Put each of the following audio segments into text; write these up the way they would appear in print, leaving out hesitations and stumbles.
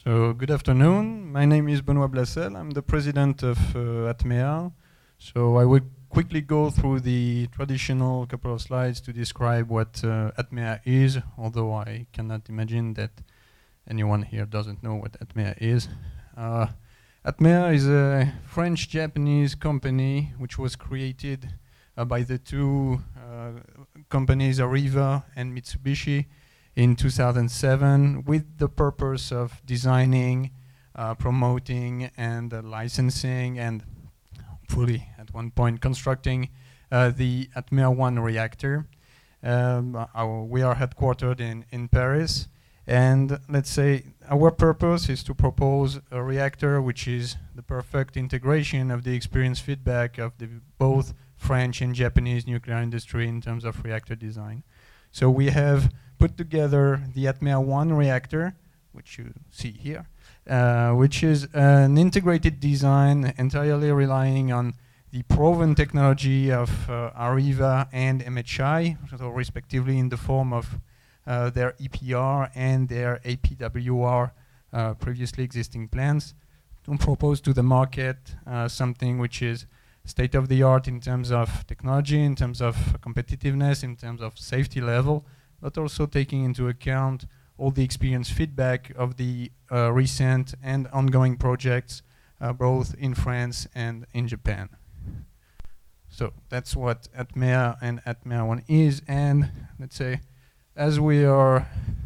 So good afternoon. My name is Benoît Blassel. I'm the president of Atmea. So I will quickly go through the traditional couple of slides to describe what Atmea is, although I cannot imagine that anyone here doesn't know what Atmea is. Atmea is a French-Japanese company which was created by the two companies Areva and Mitsubishi in 2007 with the purpose of designing, promoting, and licensing, and fully at one point constructing the Atmea 1 reactor. We are headquartered in Paris, and let's say our purpose is to propose a reactor which is the perfect integration of the experience feedback of the both French and Japanese nuclear industry in terms of reactor design. So we have put together the Atmea 1 reactor, which you see here, which is an integrated design entirely relying on the proven technology of Areva and MHI, so respectively in the form of their EPR and their APWR previously existing plants, to propose to the market something which is state-of-the-art in terms of technology, in terms of competitiveness, in terms of safety level, but also taking into account all the experience feedback of the recent and ongoing projects, both in France and in Japan. So that's what Atmea and Atmea 1 is, and let's say, as we are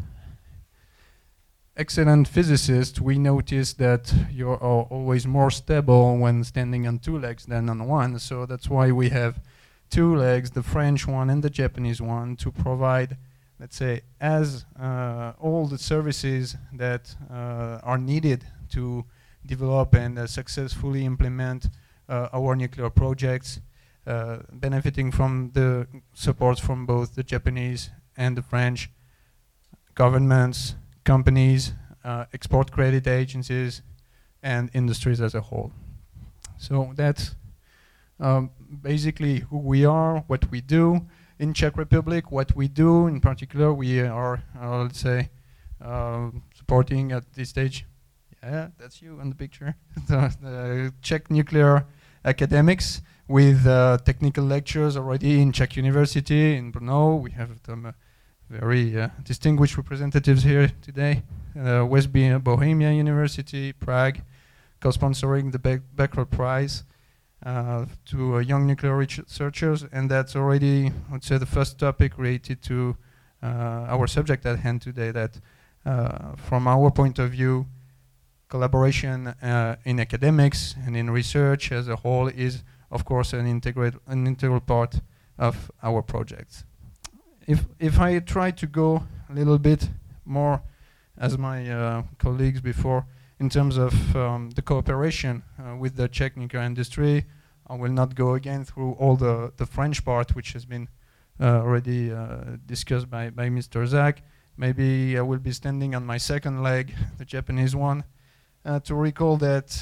excellent physicists, we notice that you are always more stable when standing on two legs than on one, so that's why we have two legs, the French one and the Japanese one, to provide, let's say, as all the services that are needed to develop and successfully implement our nuclear projects, benefiting from the support from both the Japanese and the French governments, companies, export credit agencies, and industries as a whole. So that's basically who we are, what we do. In Czech Republic, what we do in particular, we are, let's say, supporting at this stage, yeah, that's you in the picture, the Czech nuclear academics with technical lectures already in Czech University, in Brno. We have some very distinguished representatives here today. West Bohemia University, Prague, co-sponsoring the Becquerel Prize to young nuclear researchers, and that's already, I'd say, the first topic related to our subject at hand today, that from our point of view, collaboration in academics and in research as a whole is, of course, an integral part of our projects. If I try to go a little bit more, as my colleagues before, in terms of the cooperation with the Czech nuclear industry, I will not go again through all the French part, which has been already discussed by Mr. Zak. Maybe I will be standing on my second leg, the Japanese one, to recall that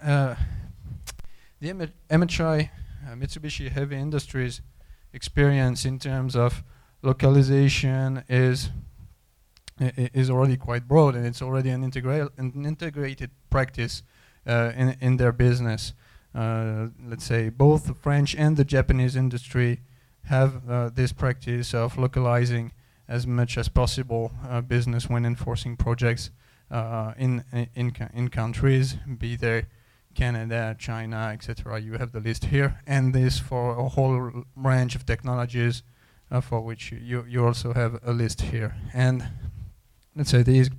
the MHI, Mitsubishi Heavy Industries experience in terms of localization is already quite broad, and it's already an integrated practice in their business. Let's say both the French and the Japanese industry have this practice of localizing as much as possible business when enforcing projects in countries, be they Canada, China, etc. You have the list here, and this for a whole range of technologies for which you also have a list here. And let's say these,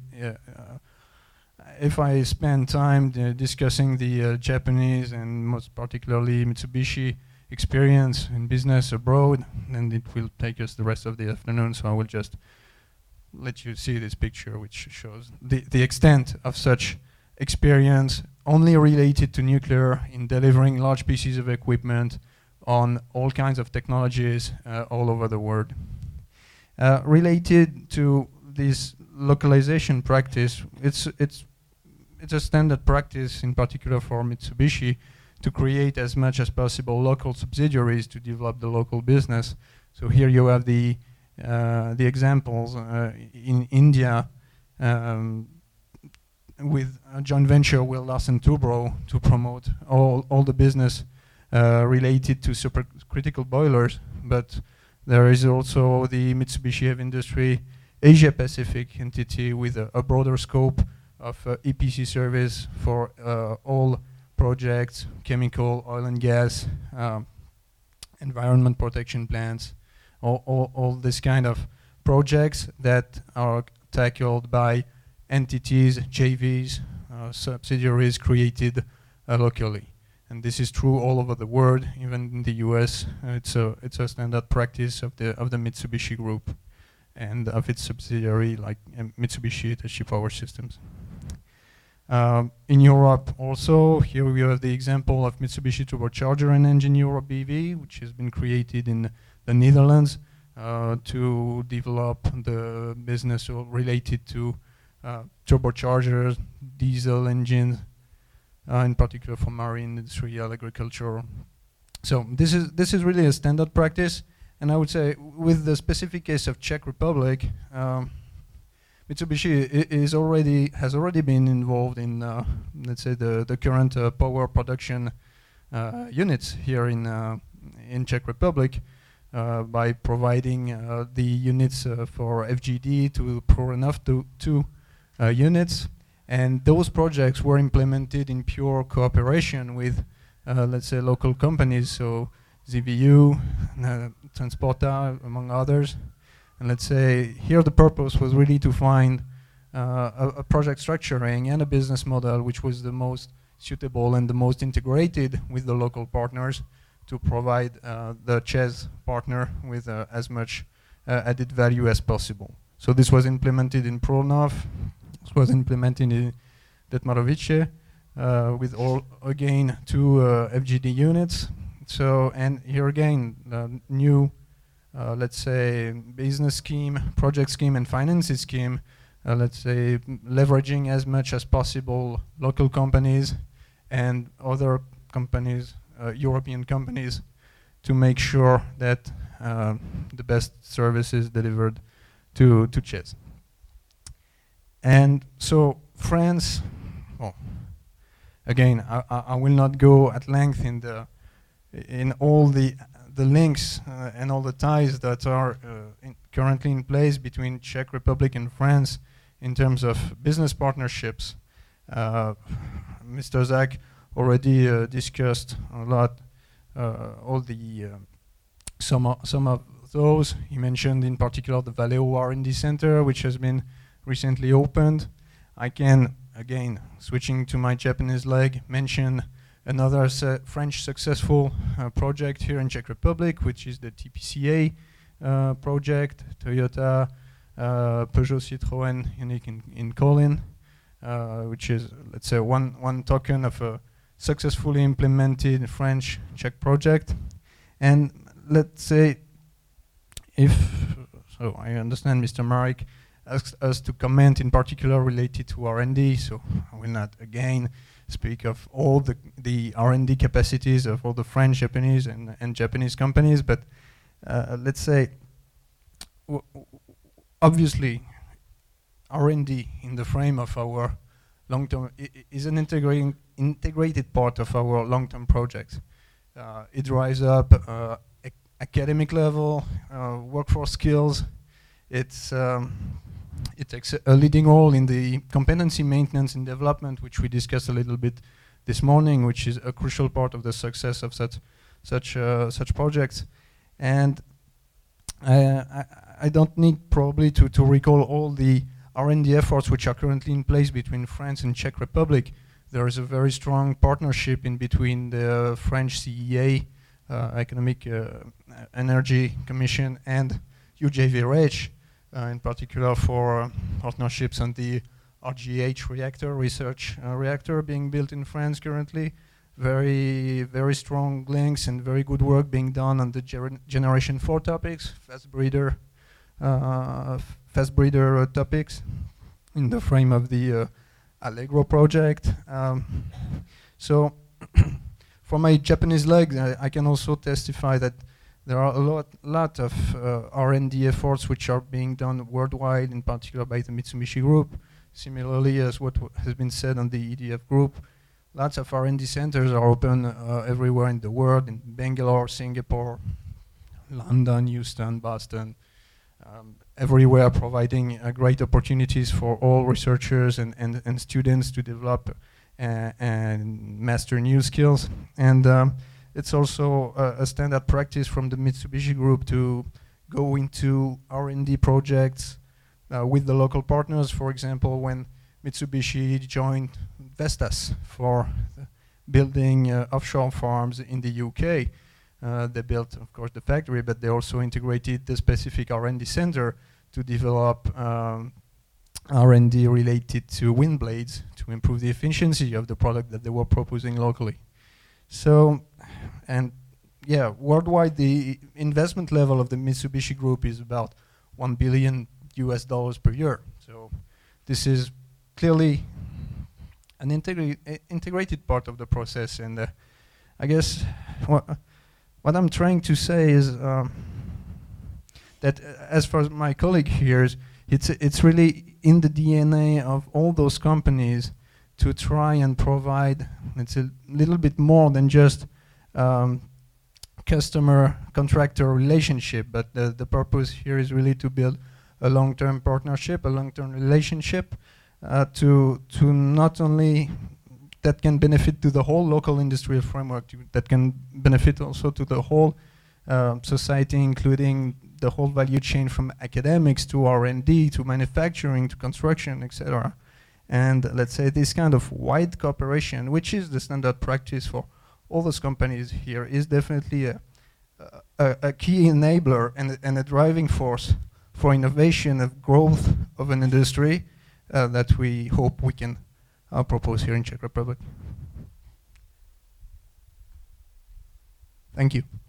if I spend time discussing the Japanese and most particularly Mitsubishi experience in business abroad, then it will take us the rest of the afternoon, so I will just let you see this picture, which shows the extent of such experience only related to nuclear in delivering large pieces of equipment on all kinds of technologies all over the world. Related to this localization practice, it's a standard practice, in particular for Mitsubishi, to create as much as possible local subsidiaries to develop the local business. So here you have the examples in India. with a joint venture with Larsen Toubro to promote all the business related to supercritical boilers. But there is also the Mitsubishi Heavy Industry Asia Pacific entity with a broader scope of EPC service for all projects, chemical, oil and gas, environment protection plans, all this kind of projects that are tackled by entities, JVs, subsidiaries created locally. And this is true all over the world, even in the US. It's a standard practice of the Mitsubishi Group and of its subsidiary like Mitsubishi Hitachi Power Systems. In Europe also, here we have the example of Mitsubishi Turbocharger and Engine Europe BV, which has been created in the Netherlands to develop the business related to turbochargers, diesel engines, in particular for marine, industrial, agriculture. So this is really a standard practice. And I would say, with the specific case of Czech Republic, Mitsubishi has already been involved in, let's say, the current power production units here in Czech Republic by providing the units for FGD to pour enough to 2 units, and those projects were implemented in pure cooperation with, let's say, local companies. So ZVU, Transporta, among others. And let's say here the purpose was really to find a project structuring and a business model which was the most suitable and the most integrated with the local partners to provide the ČEZ partner with as much added value as possible. So this was implemented in Prolnov, this was implemented in Detmarovice with all, again, 2 FGD units. So, and here again, new, let's say, business scheme, project scheme, and financing scheme, let's say, leveraging as much as possible local companies and other companies, European companies, to make sure that the best service is delivered to ČEZ. And so France, well, again, I will not go at length in all the links and all the ties that are currently in place between Czech Republic and France in terms of business partnerships. Mr. Zach already discussed a lot all the some of those. He mentioned in particular the Valeo R&D Center, which has been recently opened. I can, again, switching to my Japanese leg, mention another French successful project here in Czech Republic, which is the TPCA project, Toyota, Peugeot, Citroën, unique in Kolin, which is, let's say, one token of a successfully implemented French-Czech project. And let's say, so I understand Mr. Marek asked us to comment in particular related to R&D, so I will not again speak of all the R&D capacities of all the French, Japanese, and Japanese companies, but let's say, obviously, R&D in the frame of our long-term is an integrated part of our long-term projects. It drives up academic level, workforce skills. It takes a leading role in the competency maintenance and development, which we discussed a little bit this morning, which is a crucial part of the success of such projects. And I don't need probably to recall all the R&D efforts which are currently in place between France and Czech Republic. There is a very strong partnership in between the French CEA, Economic Energy Commission, and UJVRH, in particular for partnerships on the RGH reactor, research reactor being built in France currently. Very, very strong links and very good work being done on the Generation 4 topics, fast breeder topics in the frame of the Allegro project. So for my Japanese leg, I can also testify that there are a lot of R&D efforts which are being done worldwide, in particular by the Mitsubishi Group, similarly as what has been said on the EDF group, lots of R&D centers are open everywhere in the world, in Bangalore, Singapore, London, Houston, Boston, everywhere, providing great opportunities for all researchers and students to develop and master new skills. And it's also a standard practice from the Mitsubishi Group to go into R&D projects with the local partners. For example, when Mitsubishi joined Vestas for building offshore farms in the UK, they built, of course, the factory, but they also integrated the specific R&D center to develop R&D related to wind blades to improve the efficiency of the product that they were proposing locally. So, and yeah, worldwide the investment level of the Mitsubishi Group is about $1 billion per year. So this is clearly an integrated part of the process. And I guess what I'm trying to say is that as far as my colleague here, it's really in the DNA of all those companies to try and provide, it's a little bit more than just customer-contractor relationship, but the purpose here is really to build a long-term partnership, a long-term relationship to not only that can benefit to the whole local industrial framework, that can benefit also to the whole society, including the whole value chain from academics to R&D to manufacturing to construction, etc. And let's say this kind of wide cooperation, which is the standard practice for all those companies here, is definitely a key enabler and a driving force for innovation and growth of an industry that we hope we can propose here in Czech Republic. Thank you.